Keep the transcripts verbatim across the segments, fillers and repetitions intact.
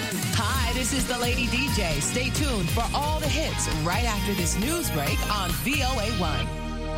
Hi, this is the Lady D J. Stay tuned for all the hits right after this news break on V O A one.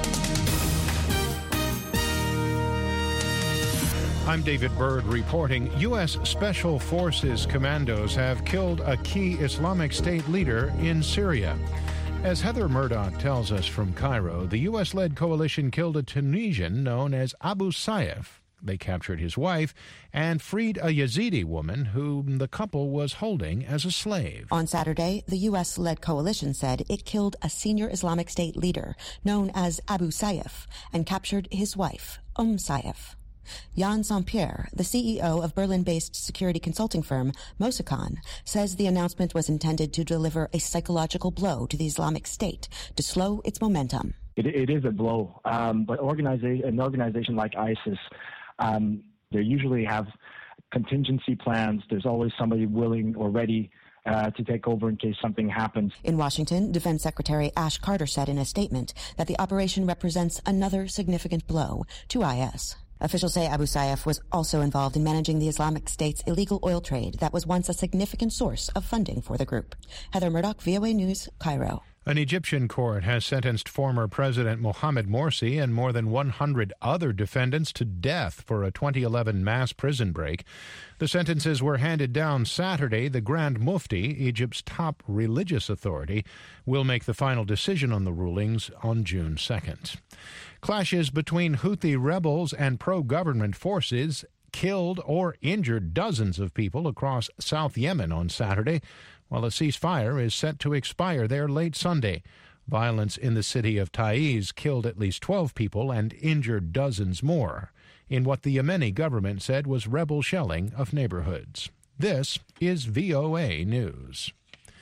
I'm David Byrd reporting. U S. Special Forces commandos have killed a key Islamic State leader in Syria. As Heather Murdoch tells us from Cairo, the U S-led coalition killed a Tunisian known as Abu Sayyaf. They captured his wife and freed a Yazidi woman whom the couple was holding as a slave. On Saturday, the U S-led coalition said it killed a senior Islamic State leader known as Abu Sayyaf and captured his wife, Umm Sayyaf. Jan Saint-Pierre, the C E O of Berlin-based security consulting firm Mossakan, says the announcement was intended to deliver a psychological blow to the Islamic State to slow its momentum. It, it is a blow, um, but organiza- an organization like ISIS, um, they usually have contingency plans. There's always somebody willing or ready Uh, to take over in case something happens. In Washington, Defense Secretary Ash Carter said in a statement that the operation represents another significant blow to I S. Officials say Abu Sayyaf was also involved in managing the Islamic State's illegal oil trade that was once a significant source of funding for the group. Heather Murdoch, V O A News, Cairo. An Egyptian court has sentenced former President Mohamed Morsi and more than one hundred other defendants to death for a twenty eleven mass prison break. The sentences were handed down Saturday. The Grand Mufti, Egypt's top religious authority, will make the final decision on the rulings on June second. Clashes between Houthi rebels and pro-government forces killed or injured dozens of people across South Yemen on Saturday, while a ceasefire is set to expire there late Sunday. Violence in the city of Taiz killed at least twelve people and injured dozens more in what the Yemeni government said was rebel shelling of neighborhoods. This is V O A News.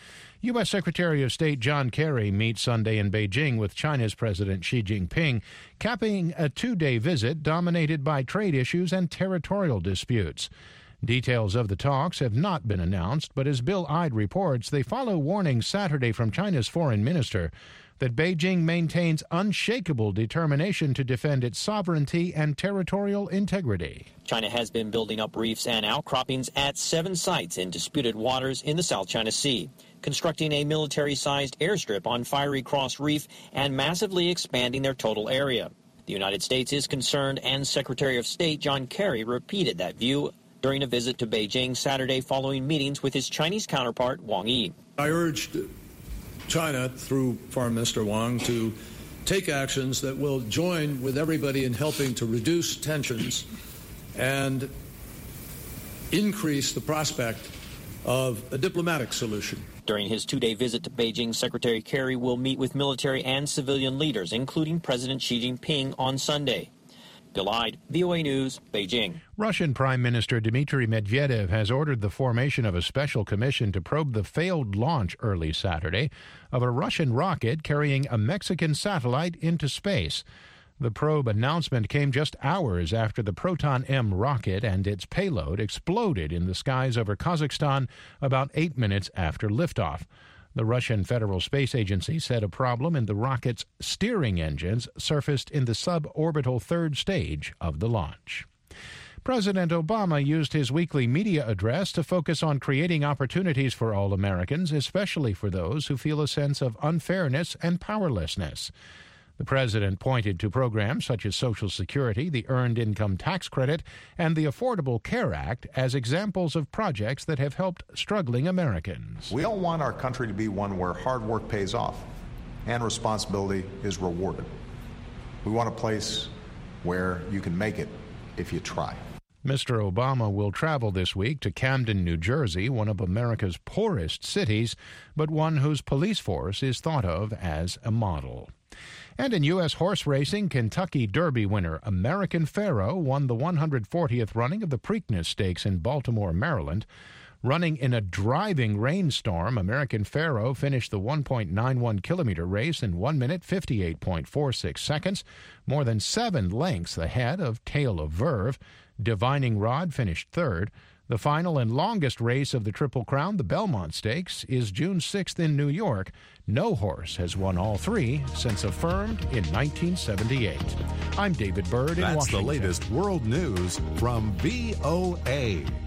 U S. Secretary of State John Kerry meets Sunday in Beijing with China's President Xi Jinping, capping a two-day visit dominated by trade issues and territorial disputes. Details of the talks have not been announced, but as Bill Ide reports, they follow warnings Saturday from China's foreign minister that Beijing maintains unshakable determination to defend its sovereignty and territorial integrity. China has been building up reefs and outcroppings at seven sites in disputed waters in the South China Sea, constructing a military-sized airstrip on Fiery Cross Reef and massively expanding their total area. The United States is concerned, and Secretary of State John Kerry repeated that view during a visit to Beijing Saturday following meetings with his Chinese counterpart Wang Yi. I urged China, through Foreign Minister Wang, to take actions that will join with everybody in helping to reduce tensions and increase the prospect of a diplomatic solution. During his two-day visit to Beijing, Secretary Kerry will meet with military and civilian leaders, including President Xi Jinping, on Sunday. Bill Ide, V O A News, Beijing. Russian Prime Minister Dmitry Medvedev has ordered the formation of a special commission to probe the failed launch early Saturday of a Russian rocket carrying a Mexican satellite into space. The probe announcement came just hours after the Proton M rocket and its payload exploded in the skies over Kazakhstan about eight minutes after liftoff. The Russian Federal Space Agency said a problem in the rocket's steering engines surfaced in the suborbital third stage of the launch. President Obama used his weekly media address to focus on creating opportunities for all Americans, especially for those who feel a sense of unfairness and powerlessness. The president pointed to programs such as Social Security, the Earned Income Tax Credit, and the Affordable Care Act as examples of projects that have helped struggling Americans. We all want our country to be one where hard work pays off and responsibility is rewarded. We want a place where you can make it if you try. Mister Obama will travel this week to Camden, New Jersey, one of America's poorest cities, but one whose police force is thought of as a model. And in U S horse racing, Kentucky Derby winner American Pharoah won the one hundred fortieth running of the Preakness Stakes in Baltimore, Maryland. Running in a driving rainstorm, American Pharoah finished the one point nine one kilometer race in one minute fifty-eight point four six seconds, more than seven lengths ahead of Tale of Verve. Divining Rod finished third. The final and longest race of the Triple Crown, the Belmont Stakes, is June sixth in New York. No horse has won all three since affirmed in nineteen seventy-eight. I'm David Byrd in That's Washington. That's the latest world news from V O A.